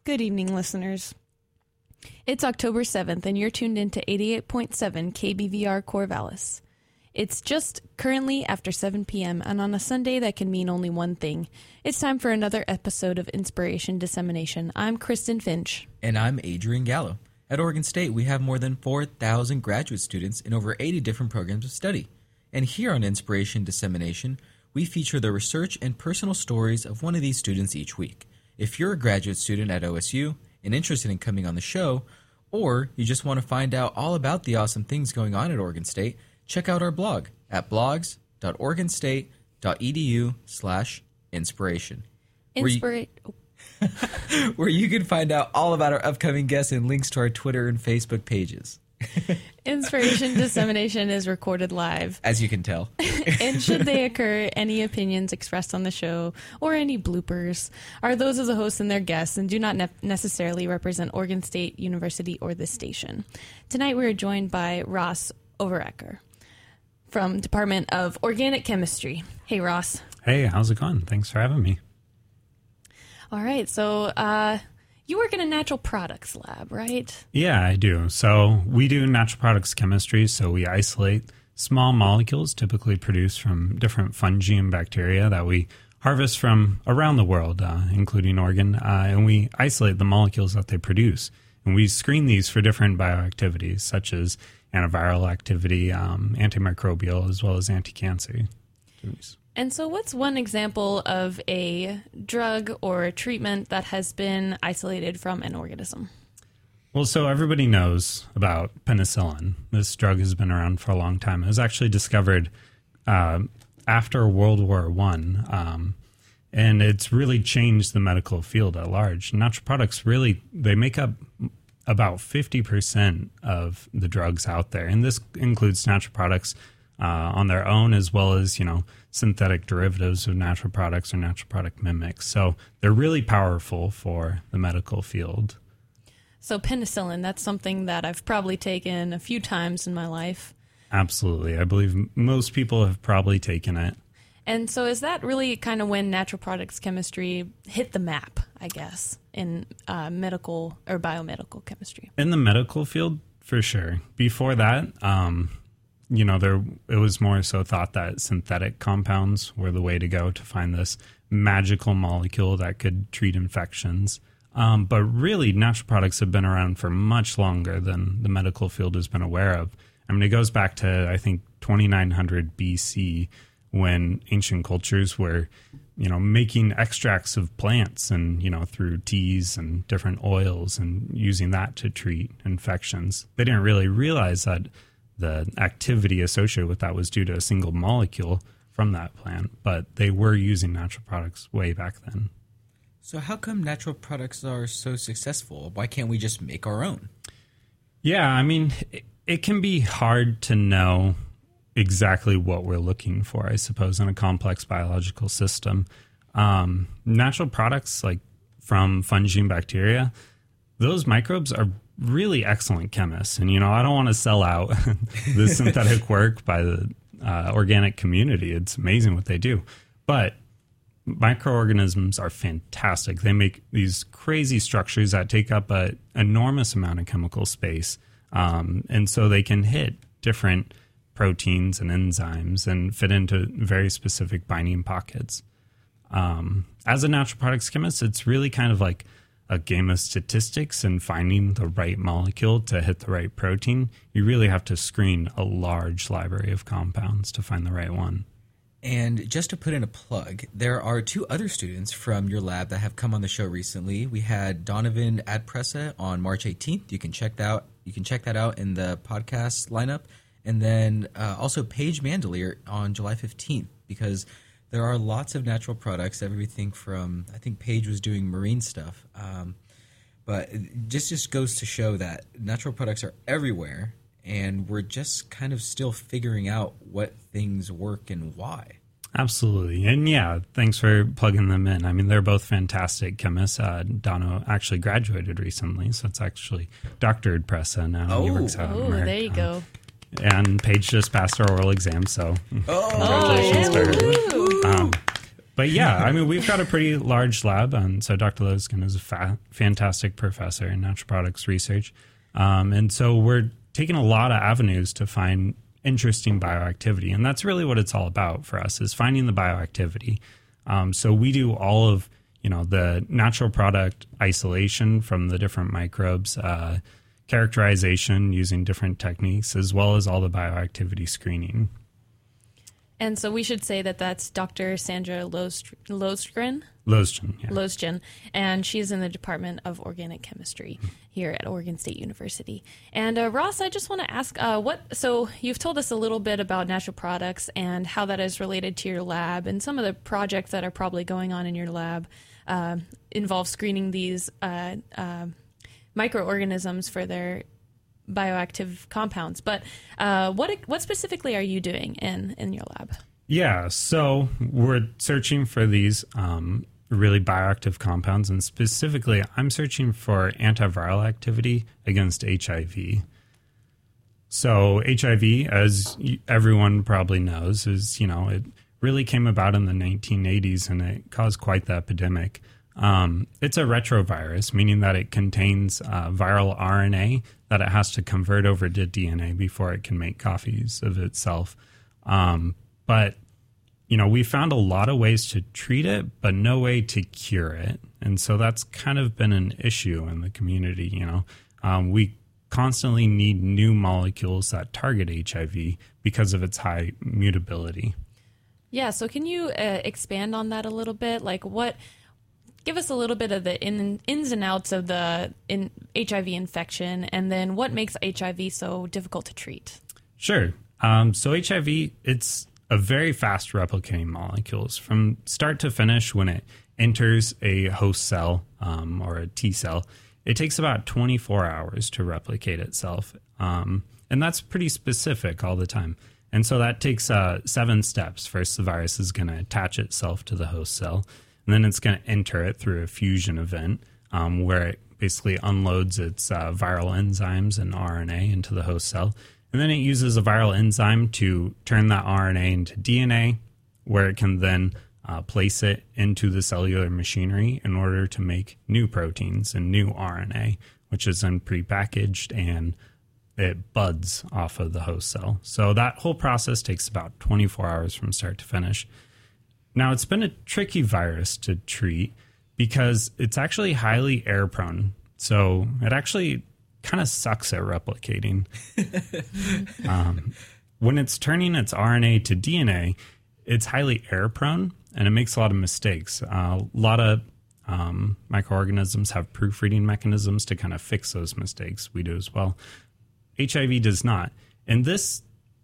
Good evening, listeners. It's October 7th, and you're tuned into 88.7 KBVR Corvallis. It's just currently after 7 p.m., and on a Sunday that can mean only one thing. It's time for another episode of Inspiration Dissemination. I'm Kristen Finch. And I'm Adrian Gallo. At Oregon State, we have more than 4,000 graduate students in over 80 different programs of study. And here on Inspiration Dissemination, we feature the research and personal stories of one of these students each week. If you're a graduate student at OSU and interested in coming on the show, or you just want to find out all about the awesome things going on at Oregon State, check out our blog at blogs.oregonstate.edu/inspiration. Where you can find out all about our upcoming guests and links to our Twitter and Facebook pages. Inspiration Dissemination is recorded live. As you can tell. And should they occur, any opinions expressed on the show or any bloopers are those of the hosts and their guests and do not necessarily represent Oregon State University or this station. Tonight we are joined by Ross Overecker from Department of Organic Chemistry. Hey, Ross. Hey, how's it going? Thanks for having me. All right, so you work in a natural products lab, right? Yeah, I do. So we do natural products chemistry, so we isolate small molecules typically produced from different fungi and bacteria that we harvest from around the world, including Oregon, and we isolate the molecules that they produce. And we screen these for different bioactivities, such as antiviral activity, antimicrobial, as well as anti-cancer activities. And so what's one example of a drug or a treatment that has been isolated from an organism? Well, so everybody knows about penicillin. This drug has been around for a long time. It was actually discovered after World War I, and it's really changed the medical field at large. Natural products really, they make up about 50% of the drugs out there, and this includes natural products on their own, as well as, synthetic derivatives of natural products or natural product mimics. So they're really powerful for the medical field. So penicillin, that's something that I've probably taken a few times in my life. Absolutely. I believe most people have probably taken it. And so is that really kind of when natural products chemistry hit the map, I guess, in medical or biomedical chemistry? In the medical field, for sure. Before that, it was more so thought that synthetic compounds were the way to go to find this magical molecule that could treat infections. But really, natural products have been around for much longer than the medical field has been aware of. I mean, it goes back to, I think, 2900 BC, when ancient cultures were, making extracts of plants and, through teas and different oils and using that to treat infections. They didn't really realize that the activity associated with that was due to a single molecule from that plant, but they were using natural products way back then. So how come natural products are so successful? Why can't we just make our own? Yeah, I mean, it can be hard to know exactly what we're looking for, I suppose, in a complex biological system. Natural products like from fungi and bacteria, those microbes are really excellent chemists. And, I don't want to sell out the synthetic work by the organic community. It's amazing what they do. But microorganisms are fantastic. They make these crazy structures that take up an enormous amount of chemical space. And so they can hit different proteins and enzymes and fit into very specific binding pockets. As a natural products chemist, it's really kind of like a game of statistics and finding the right molecule to hit the right protein. You really have to screen a large library of compounds to find the right one. And just to put in a plug, there are two other students from your lab that have come on the show recently. We had Donovan Adpressa on March 18th. You can check that out in the podcast lineup. And then also Paige Mandelier on July 15th, because there are lots of natural products, everything from, I think Paige was doing marine stuff. But it just goes to show that natural products are everywhere, and we're just kind of still figuring out what things work and why. Absolutely. And yeah, thanks for plugging them in. I mean, they're both fantastic chemists. Dono actually graduated recently, so it's actually Dr. Adpressa now. He works out in America. There you go. And Paige just passed her oral exam, so congratulations to her. But yeah, I mean, we've got a pretty large lab. And so Dr. Loskin is a fantastic professor in natural products research. And so we're taking a lot of avenues to find interesting bioactivity. And that's really what it's all about for us, is finding the bioactivity. So we do all of, the natural product isolation from the different microbes, characterization using different techniques, as well as all the bioactivity screening. And so we should say that that's Dr. Sandra Lostgren, yeah. Lostgen, and she's in the Department of Organic Chemistry here at Oregon State University. And Ross, I just want to ask, so you've told us a little bit about natural products and how that is related to your lab, and some of the projects that are probably going on in your lab involve screening these microorganisms for their bioactive compounds. But what specifically are you doing in your lab? Yeah, so we're searching for these really bioactive compounds, and specifically I'm searching for antiviral activity against HIV. So HIV, as everyone probably knows, is, it really came about in the 1980s, and it caused quite the epidemic. It's a retrovirus, meaning that it contains viral RNA that it has to convert over to DNA before it can make copies of itself. But, we found a lot of ways to treat it, but no way to cure it. And so that's kind of been an issue in the community. We constantly need new molecules that target HIV because of its high mutability. Yeah, so can you expand on that a little bit? Like give us a little bit of the ins and outs of the HIV infection, and then what makes HIV so difficult to treat? Sure. So HIV, it's a very fast replicating molecules from start to finish. When it enters a host cell or a T cell, it takes about 24 hours to replicate itself. And that's pretty specific all the time. And so that takes 7 steps. First, the virus is going to attach itself to the host cell, and then it's going to enter it through a fusion event where it basically unloads its viral enzymes and RNA into the host cell. And then it uses a viral enzyme to turn that RNA into DNA, where it can then place it into the cellular machinery in order to make new proteins and new RNA, which is then prepackaged and it buds off of the host cell. So that whole process takes about 24 hours from start to finish. Now, it's been a tricky virus to treat because it's actually highly air prone. So it actually kind of sucks at replicating. When it's turning its RNA to DNA, it's highly air prone and it makes a lot of mistakes. A lot of microorganisms have proofreading mechanisms to kind of fix those mistakes. We do as well. HIV does not. And this,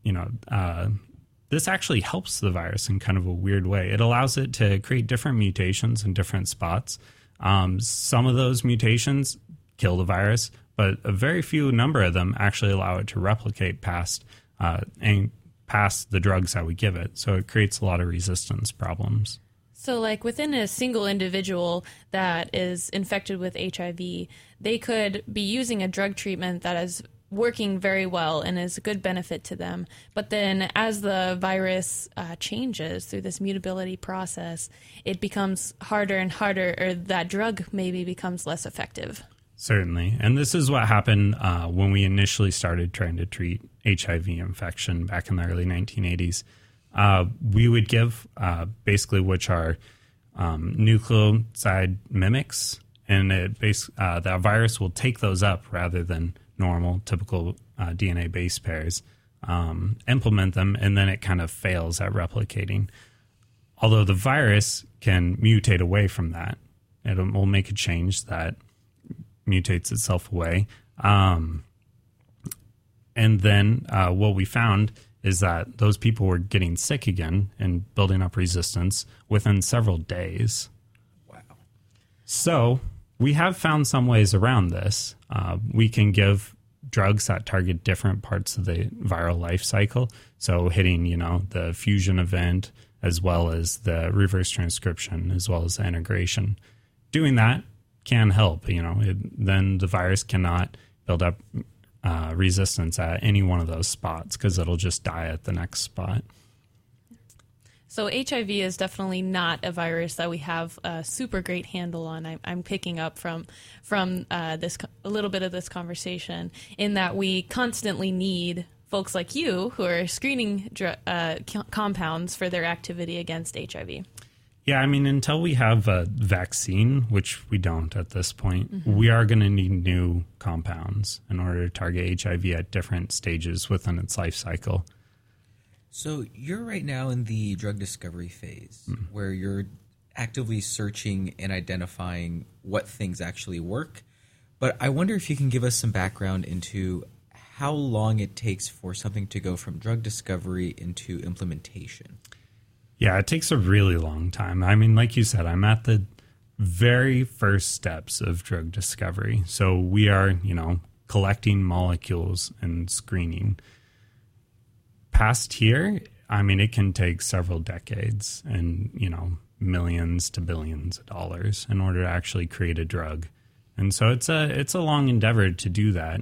this actually helps the virus in kind of a weird way. It allows it to create different mutations in different spots. Some of those mutations kill the virus, but a very few number of them actually allow it to replicate past the drugs that we give it. So it creates a lot of resistance problems. So like within a single individual that is infected with HIV, they could be using a drug treatment that is working very well and is a good benefit to them. But then as the virus changes through this mutability process, it becomes harder and harder, or that drug maybe becomes less effective. Certainly. And this is what happened when we initially started trying to treat HIV infection back in the early 1980s. We would give basically, which are nucleoside mimics, and that virus will take those up rather than normal, typical DNA base pairs, implement them, and then it kind of fails at replicating. Although the virus can mutate away from that. It will make a change that mutates itself away. And then what we found is that those people were getting sick again and building up resistance within several days. Wow. So we have found some ways around this. We can give drugs that target different parts of the viral life cycle. So hitting, the fusion event, as well as the reverse transcription, as well as the integration. Doing that can help, then the virus cannot build up resistance at any one of those spots because it'll just die at the next spot. So HIV is definitely not a virus that we have a super great handle on. I'm picking up from this a little bit of this conversation in that we constantly need folks like you who are screening compounds for their activity against HIV. Yeah, I mean, until we have a vaccine, which we don't at this point, we are going to need new compounds in order to target HIV at different stages within its life cycle. So you're right now in the drug discovery phase where you're actively searching and identifying what things actually work. But I wonder if you can give us some background into how long it takes for something to go from drug discovery into implementation. Yeah, it takes a really long time. I mean, like you said, I'm at the very first steps of drug discovery. So we are, collecting molecules and screening. Past here, I mean, it can take several decades and, millions to billions of dollars in order to actually create a drug. And so it's a long endeavor to do that.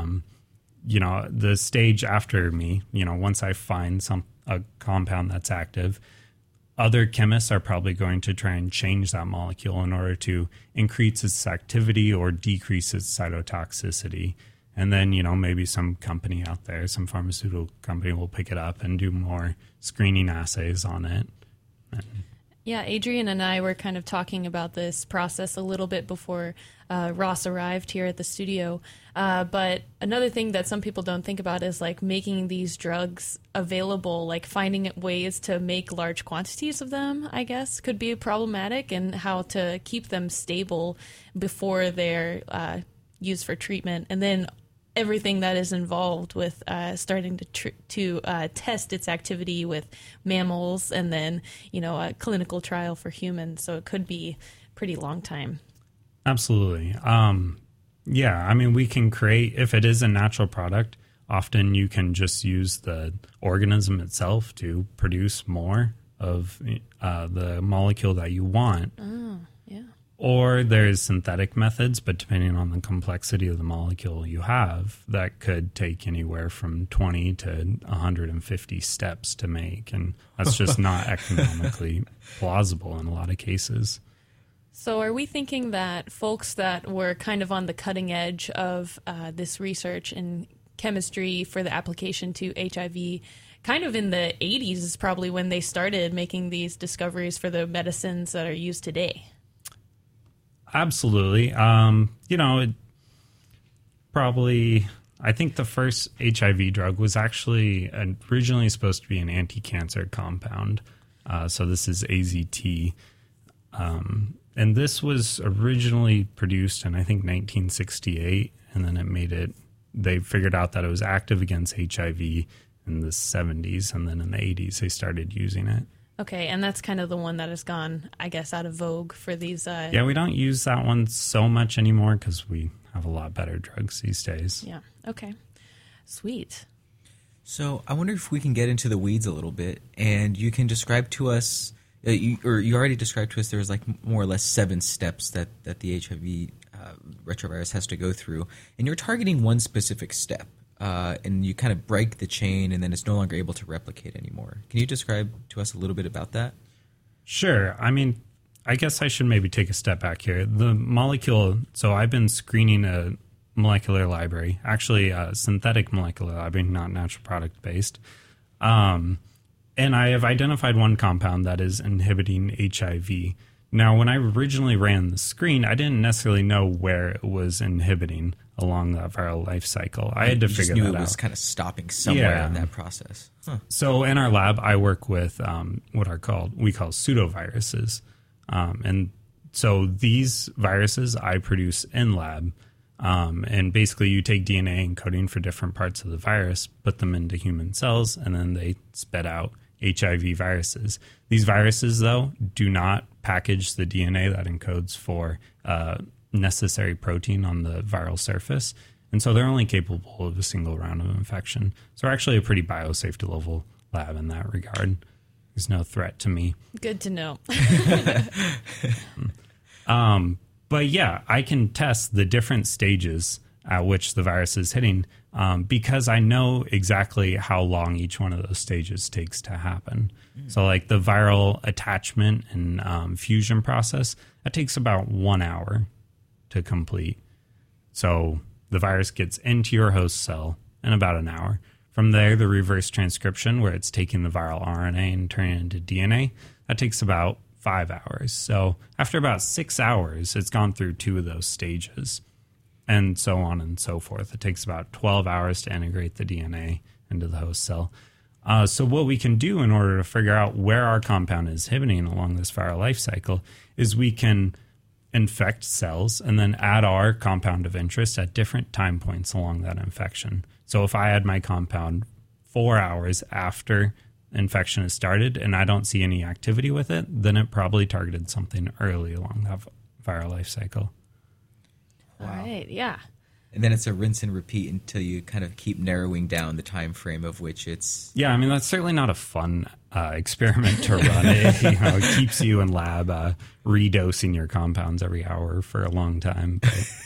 The stage after me, once I find a compound that's active, other chemists are probably going to try and change that molecule in order to increase its activity or decrease its cytotoxicity. And then, maybe some company out there, some pharmaceutical company will pick it up and do more screening assays on it. Yeah, Adrian and I were kind of talking about this process a little bit before Ross arrived here at the studio. But another thing that some people don't think about is like making these drugs available, like finding ways to make large quantities of them, I guess, could be problematic, and how to keep them stable before they're used for treatment. And then everything that is involved with starting to test its activity with mammals, and then a clinical trial for humans. So it could be a pretty long time. Absolutely. Yeah, I mean, we can create, if it is a natural product, often you can just use the organism itself to produce more of the molecule that you want. Oh, yeah. Or there's synthetic methods, but depending on the complexity of the molecule you have, that could take anywhere from 20 to 150 steps to make. And that's just not economically plausible in a lot of cases. So are we thinking that folks that were kind of on the cutting edge of this research in chemistry for the application to HIV, kind of in the 80s is probably when they started making these discoveries for the medicines that are used today? Absolutely. I think the first HIV drug was actually originally supposed to be an anti-cancer compound. So this is AZT. And this was originally produced in, I think, 1968. And then they figured out that it was active against HIV in the 70s. And then in the 80s, they started using it. Okay, and that's kind of the one that has gone, I guess, out of vogue for these... Yeah, we don't use that one so much anymore because we have a lot better drugs these days. Yeah, okay. Sweet. So I wonder if we can get into the weeds a little bit, and you can describe to us, you already described to us there was like more or less 7 steps that the HIV retrovirus has to go through, and you're targeting one specific step. And you kind of break the chain, and then it's no longer able to replicate anymore. Can you describe to us a little bit about that? Sure. I mean, I guess I should maybe take a step back here. The molecule, so I've been screening a molecular library, actually a synthetic molecular library, not natural product based. And I have identified one compound that is inhibiting HIV. Now, when I originally ran the screen, I didn't necessarily know where it was inhibiting along that viral life cycle. I had to figure that out. You just knew it was kind of stopping somewhere in that process. Huh. So in our lab, I work with we call pseudoviruses. And so these viruses I produce in lab. And basically you take DNA encoding for different parts of the virus, put them into human cells, and then they spit out HIV viruses. These viruses, though, do not package the DNA that encodes for necessary protein on the viral surface. And so they're only capable of a single round of infection. So we're actually a pretty biosafety level lab in that regard. There's no threat to me. Good to know. But yeah, I can test the different stages at which the virus is hitting, because I know exactly how long each one of those stages takes to happen. So like the viral attachment and fusion process, that takes about 1 hour to complete. So the virus gets into your host cell in about an hour. From there, the reverse transcription, where it's taking the viral RNA and turning it into DNA, that takes about 5 hours. So after about 6 hours, it's gone through 2 of those stages, and so on and so forth. It takes about 12 hours to integrate the DNA into the host cell. So what we can do in order to figure out where our compound is inhibiting along this viral life cycle is we can infect cells and then add our compound of interest at different time points along that infection. So if I add my compound 4 hours after infection has started and I don't see any activity with it, then it probably targeted something early along that viral life cycle. Wow. All right, yeah. And then it's a rinse and repeat until you kind of keep narrowing down the time frame of which it's... Yeah, I mean, that's certainly not a fun experiment to run. It keeps you in lab redosing your compounds every hour for a long time.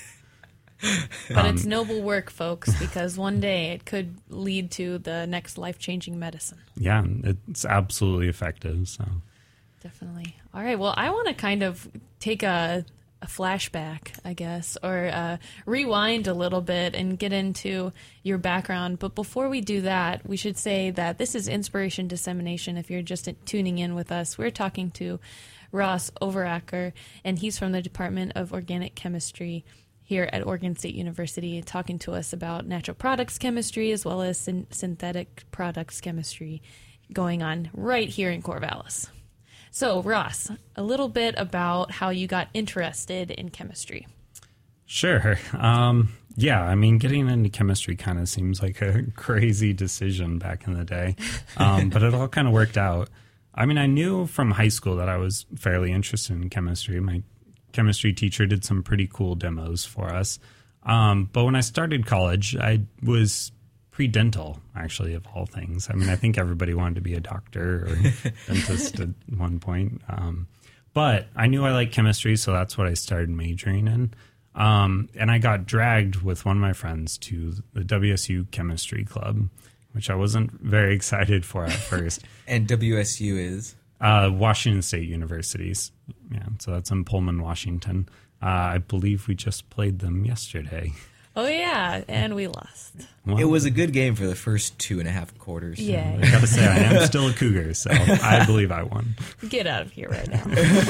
But it's noble work, folks, because one day it could lead to the next life-changing medicine. Yeah, it's absolutely effective. So definitely. All right, well, I want to kind of take a flashback, I guess, or rewind a little bit and get into your background. But before we do that, we should say that this is Inspiration Dissemination. If you're just tuning in with us, we're talking to Ross Overacker, and he's from the Department of Organic Chemistry here at Oregon State University, talking to us about natural products chemistry as well as synthetic products chemistry going on right here in Corvallis. So, Ross, a little bit about how you got interested in chemistry. Sure. Yeah, I mean, getting into chemistry kind of seems like a crazy decision back in the day, but it all kind of worked out. I mean, I knew from high school that I was fairly interested in chemistry. My chemistry teacher did some pretty cool demos for us. But when I started college, I was pre-dental, actually, of all things. I mean, I think everybody wanted to be a doctor or dentist at one point. But I knew I liked chemistry, so that's what I started majoring in. And I got dragged with one of my friends to the WSU Chemistry Club, which I wasn't very excited for at first. And WSU is? Washington State Universities. Yeah, so that's in Pullman, Washington. I believe we just played them yesterday. Oh, yeah, and we lost. Well, it was a good game for the first 2.5 quarters. Yeah. I gotta say, I am still a Cougar, so I believe I won. Get out of here right now.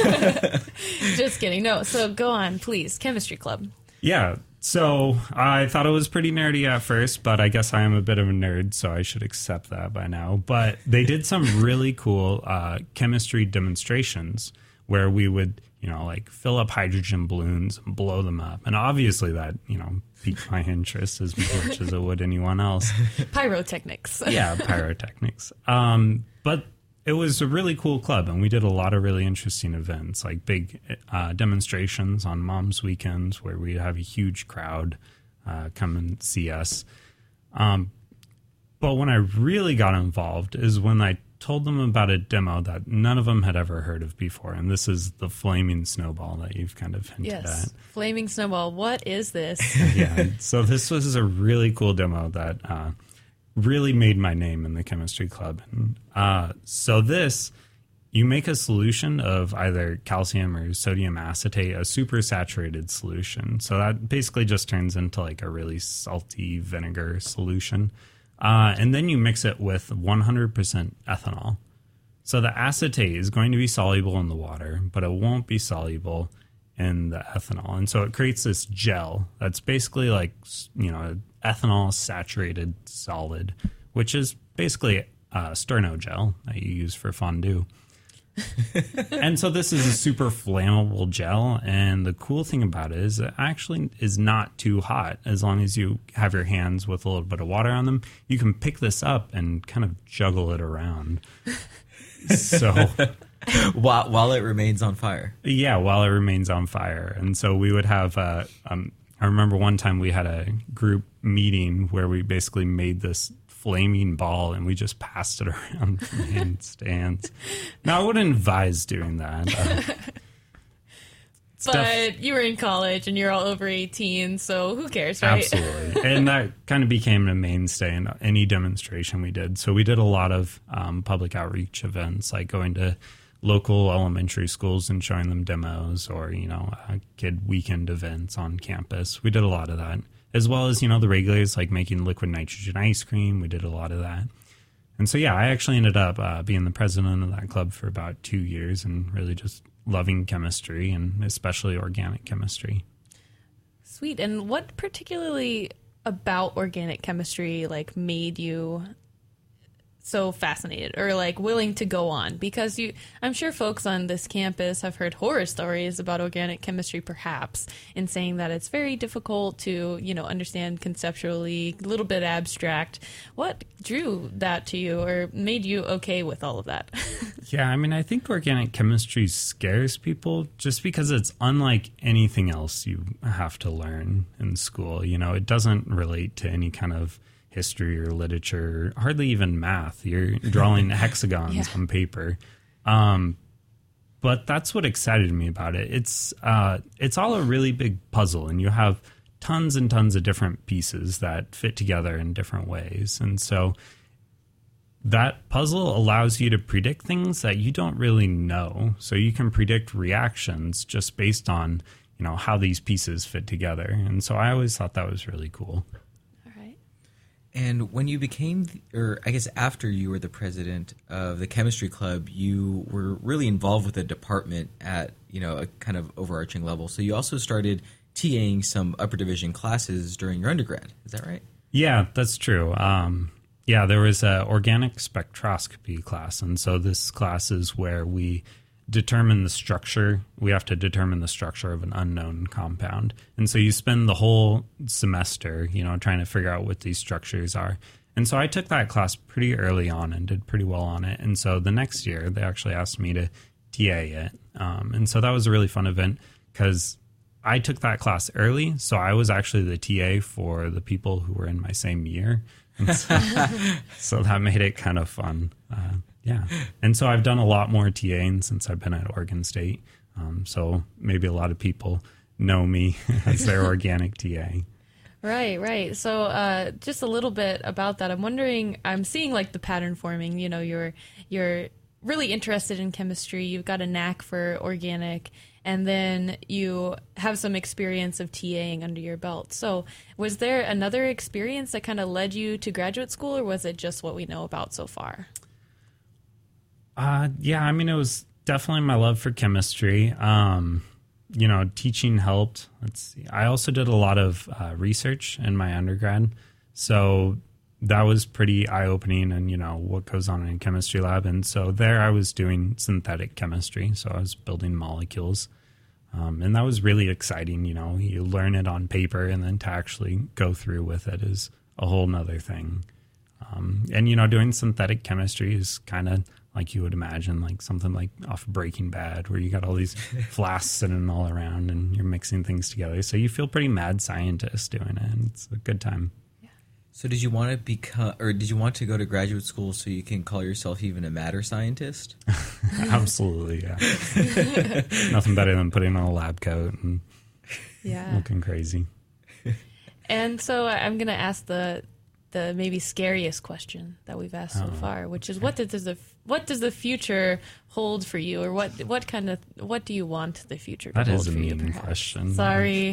Just kidding. No, so go on, please. Chemistry Club. Yeah, so I thought it was pretty nerdy at first, but I guess I am a bit of a nerd, so I should accept that by now. But they did some really cool chemistry demonstrations where we would, like fill up hydrogen balloons and blow them up. And obviously that, piqued my interest as much as it would anyone else. Pyrotechnics. Yeah, pyrotechnics. But it was a really cool club, and we did a lot of really interesting events, like big demonstrations on Mom's Weekends where we'd have a huge crowd come and see us. But when I really got involved is when I told them about a demo that none of them had ever heard of before, and this is the flaming snowball that you've kind of hinted at. Flaming snowball. What is this? Yeah, so this was a really cool demo that really made my name in the chemistry club. So this, you make a solution of either calcium or sodium acetate, a supersaturated solution. So that basically just turns into like a really salty vinegar solution. And then you mix it with 100% ethanol. So the acetate is going to be soluble in the water, but it won't be soluble in the ethanol. And so it creates this gel that's basically like, ethanol saturated solid, which is basically sterno gel that you use for fondue. And so this is a super flammable gel, and the cool thing about it is it actually is not too hot. As long as you have your hands with a little bit of water on them, you can pick this up and kind of juggle it around. So while it remains on fire. Yeah, while it remains on fire. And so we would have I remember one time we had a group meeting where we basically made this flaming ball and we just passed it around from hand stands. Now, I wouldn't advise doing that. But you were in college and you're all over 18, so who cares, right? Absolutely. And that kind of became a mainstay in any demonstration we did. So we did a lot of public outreach events, like going to local elementary schools and showing them demos, or, kid weekend events on campus. We did a lot of that, as well as, the regulars like making liquid nitrogen ice cream. We did a lot of that. And so, yeah, I actually ended up being the president of that club for about 2 years and really just loving chemistry, and especially organic chemistry. Sweet. And what particularly about organic chemistry made you so fascinated or willing to go on? Because I'm sure folks on this campus have heard horror stories about organic chemistry, perhaps, in saying that it's very difficult to, understand conceptually, a little bit abstract. What drew that to you or made you okay with all of that? Yeah, I think organic chemistry scares people just because it's unlike anything else you have to learn in school. It doesn't relate to any kind of history or literature, hardly even math. You're drawing hexagons on paper. But that's what excited me about it. It's all a really big puzzle, and you have tons and tons of different pieces that fit together in different ways. And so that puzzle allows you to predict things that you don't really know. So you can predict reactions just based on, how these pieces fit together. And so I always thought that was really cool. And when you became, or I guess after you were the president of the chemistry club, you were really involved with the department at, a kind of overarching level. So you also started TAing some upper division classes during your undergrad. Is that right? Yeah, that's true. There was an organic spectroscopy class. And so this class is where we determine the structure. We have to determine the structure of an unknown compound. And so you spend the whole semester, trying to figure out what these structures are. And so I took that class pretty early on and did pretty well on it. And so the next year, they actually asked me to TA it. And so that was a really fun event because I took that class early. So I was actually the TA for the people who were in my same year. And so that made it kind of fun. Yeah. And so I've done a lot more TAing since I've been at Oregon State. So maybe a lot of people know me as their organic TA. Right. So just a little bit about that. I'm seeing the pattern forming. You're really interested in chemistry. You've got a knack for organic, and then you have some experience of TAing under your belt. So was there another experience that kind of led you to graduate school, or was it just what we know about so far? It was definitely my love for chemistry. Teaching helped. I also did a lot of research in my undergrad. So that was pretty eye-opening and, what goes on in a chemistry lab. And so there I was doing synthetic chemistry. So I was building molecules. And that was really exciting. You learn it on paper, and then to actually go through with it is a whole nother thing. Doing synthetic chemistry is kind of like you would imagine, like something like off of Breaking Bad, where you got all these flasks sitting all around and you're mixing things together. So you feel pretty mad scientist doing it, and it's a good time. Yeah. So did you want to go to graduate school so you can call yourself even a madder scientist? Absolutely, yeah. Nothing better than putting on a lab coat and looking crazy. And so I'm going to ask the maybe scariest question that we've asked so far, which is what does the future hold for you, or what do you want the future to hold for you? That is a mean question. Sorry.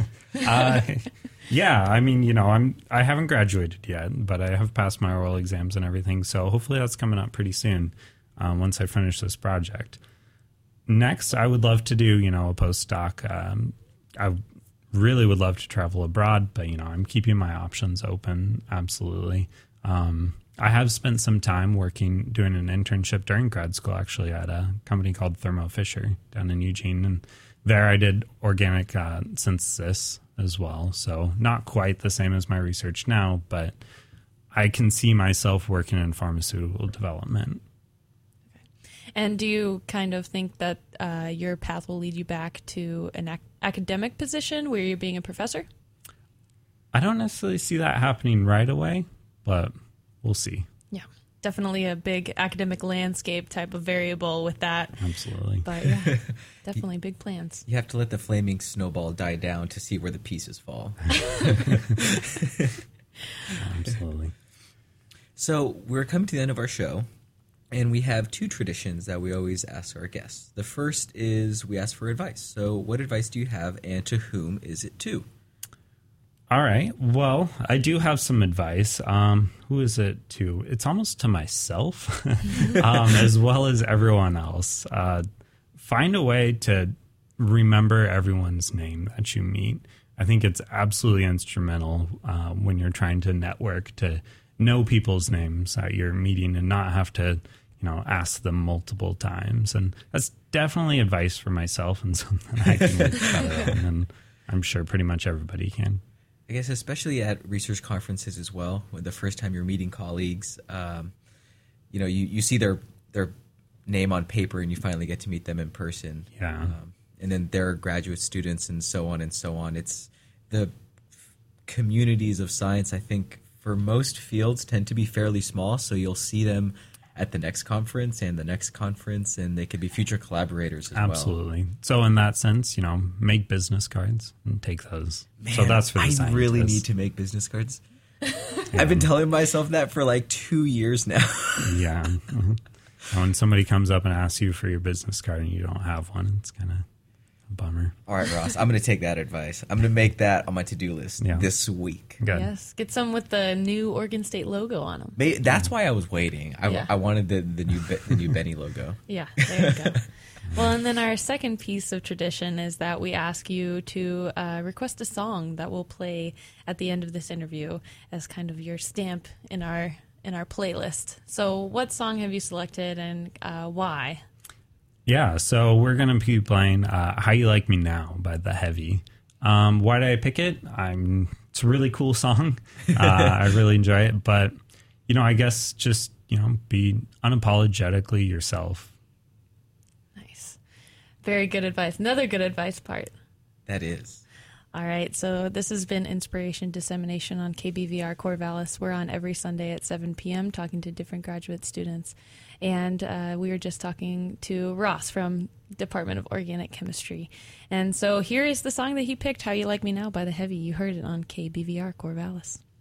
I haven't graduated yet, but I have passed my oral exams and everything, so hopefully that's coming up pretty soon once I finish this project. Next, I would love to do, a postdoc. I really would love to travel abroad, but, I'm keeping my options open, absolutely. I have spent some time doing an internship during grad school, actually, at a company called Thermo Fisher down in Eugene. And there I did organic synthesis as well. So not quite the same as my research now, but I can see myself working in pharmaceutical development. And do you kind of think that your path will lead you back to an academic position where you're being a professor? I don't necessarily see that happening right away, but we'll see. Yeah. definitely a big academic landscape type of variable with that. Absolutely. But yeah, definitely big plans. You have to let the flaming snowball die down to see where the pieces fall. Absolutely. So we're coming to the end of our show, and we have two traditions that we always ask our guests. The first is we ask for advice. So what advice do you have, and to whom is it to? All right. Well, I do have some advice. Who is it to? It's almost to myself, as well as everyone else. Find a way to remember everyone's name that you meet. I think it's absolutely instrumental when you're trying to network to know people's names at your meeting and not have to, ask them multiple times. And that's definitely advice for myself and something I can get better on, and I'm sure pretty much everybody can. I guess especially at research conferences as well, when the first time you're meeting colleagues, you see their name on paper and you finally get to meet them in person. Yeah. And then they're graduate students and so on and so on. It's the communities of science, I think, for most fields tend to be fairly small, so you'll see them at the next conference and the next conference, and they could be future collaborators as well. Absolutely. So in that sense, make business cards and take those. Man, so that's for the I scientists. really need to make business cards. I've been telling myself that for like 2 years now. Yeah. Mm-hmm. When somebody comes up and asks you for your business card and you don't have one, it's kind of a bummer. All right, Ross, I'm going to take that advice. I'm going to make that on my to-do list this week. Good. Yes, get some with the new Oregon State logo on them. That's why I was waiting. I wanted the new Benny logo. Yeah, there you go. Well, and then our second piece of tradition is that we ask you to request a song that will play at the end of this interview as kind of your stamp in our playlist. So what song have you selected, and why? Yeah, so we're going to be playing How You Like Me Now by The Heavy. Why did I pick it? It's a really cool song. I really enjoy it. But, I guess just, be unapologetically yourself. Nice. Very good advice. Another good advice part. That is. All right, so this has been Inspiration Dissemination on KBVR Corvallis. We're on every Sunday at 7 p.m. talking to different graduate students. And we were just talking to Ross from Department of Organic Chemistry. And so here is the song that he picked, How You Like Me Now by The Heavy. You heard it on KBVR Corvallis.